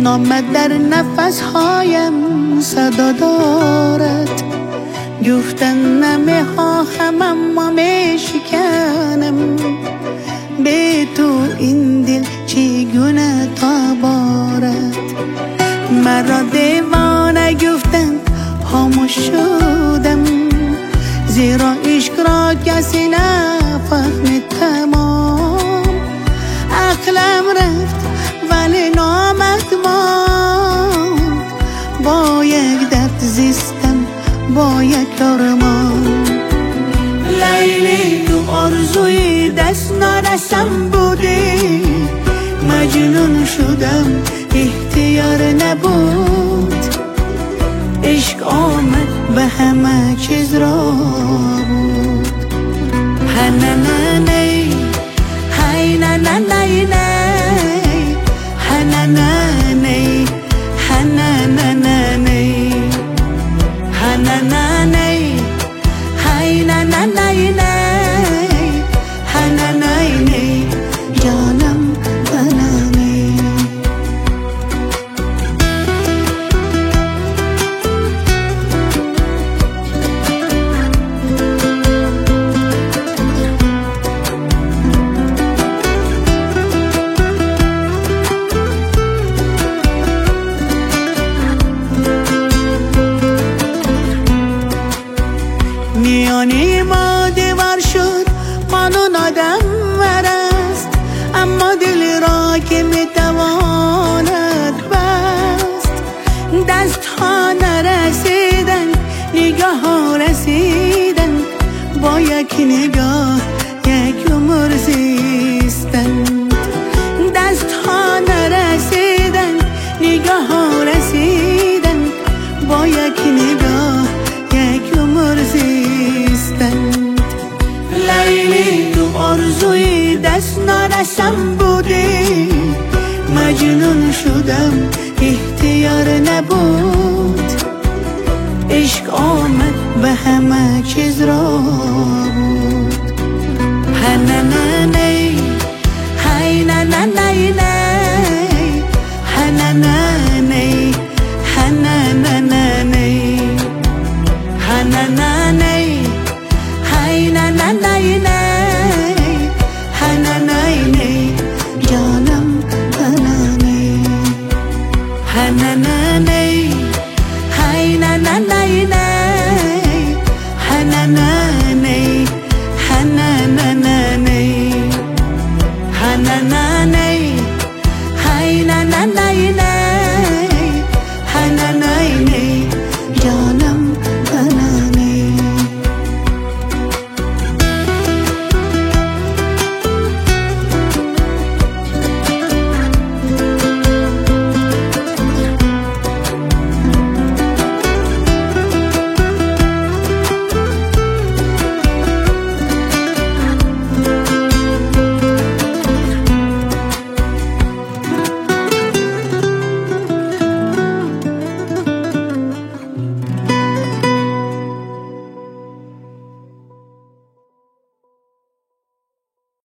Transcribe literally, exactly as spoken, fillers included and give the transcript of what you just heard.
نامت در نفسهایم صدا دارد. گفتن نمیخواهم اما میشکنم، به تو این دل چگونه تابارد. مرا دیوانه گفتند خاموش شدم، زیرا عشق را کسی نفهمید تمام. عقلم رفت ولی نامت ماند، با یک درد زیستم با یک آرمان. لیلی تو آرزوی دست نرسم بودی، مجنون شدم اختیار نبود. عشق آمد به همه چیز را بود. هنننی هی نننی نی، هنننی هنننی هنننی هی نننی نی، هنننی جانم هننی. میانی ما دیوار شد، قانون آدم ورست، اما دل را که میتواند بست. دست ها نرسیدن، نگاه ها رسیدن، با یک نگاه یک عمر زیستن. دست ها نرسیدن، نگاه ها رسیدن، با یک نگاه یک عمر زیستن. لیلی تو آرزوی دست نرسم بودی، مجنون شدم اختیار نبود. عشق آمد به همه چیز را